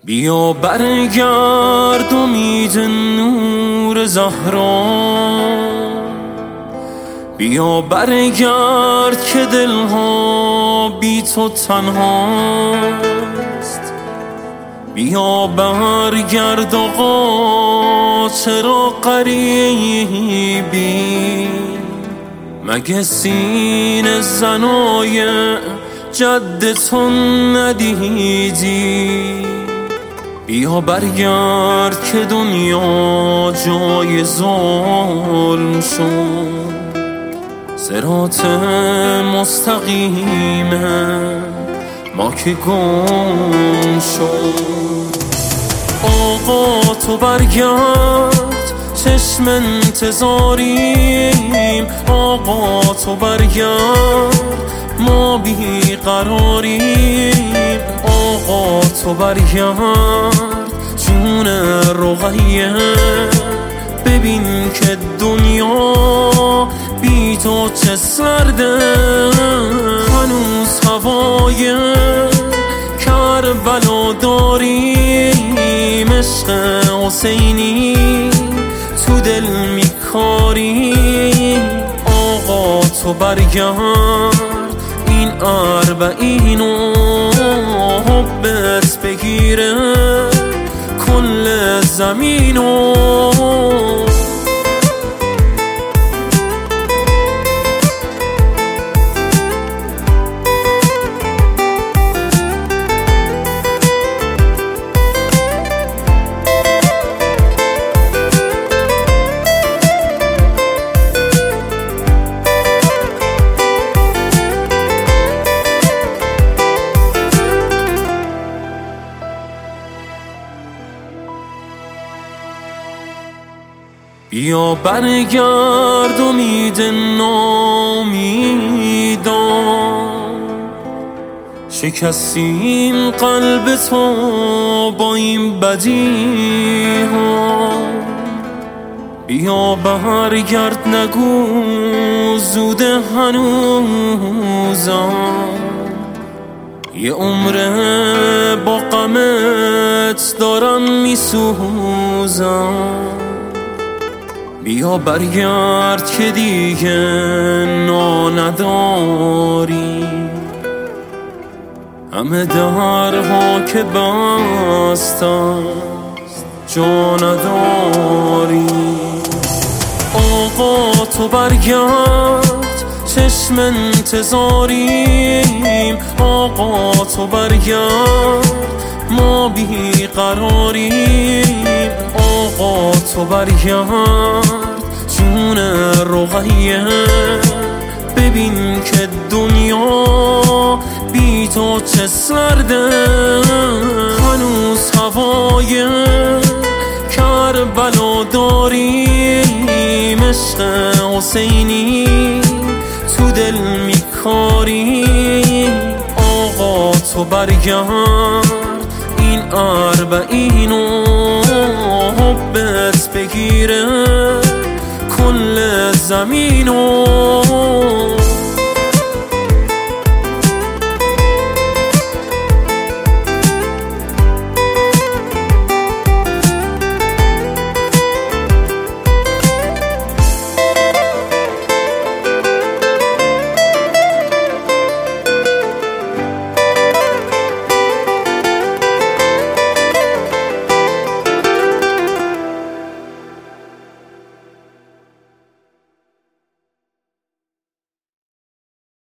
بیا برگرد امید نور زهرا، بیا برگرد که دلها بی تو تنهاست. بیا برگرد آقا چرا غریبی، مگه سینه زنای جدتون ندیدی؟ بیا برگرد که دنیا جای ظلم شد، صراط مستقیمه ما که گم شد. آقا تو برگرد چشم انتظاریم، آقا تو برگرد ما بی قراریم. آقا تو برگرد جون رقیه، ببین که دنیا بی تو چه سرده. هنوز هوای کربلا داریم، عشق حسینی تو دل میکاری. آقا تو برگرد این اربعینو حبت بگیره کل زمینو. بیا برگرد امید نامیدان، شکستیم قلب تو با این بدی ها. بیا برگرد نگو زوده هنوزم، یه عمره با غمت دارم میسوزم. بیا برگرد که دیگه نداری، همه درها که بست است جا نداری. آقا تو برگرد چشم انتظاریم، آقا تو برگرد ما بی قراریم. آقا تو برگرد جون رقیه، ببین که دنیا بی تو چه سرده. هنوز هوای کربلا داریم، عشق حسینی تو دل میکاری. آقا تو برگرد این اربعینو حبت بگیره کل زمینو.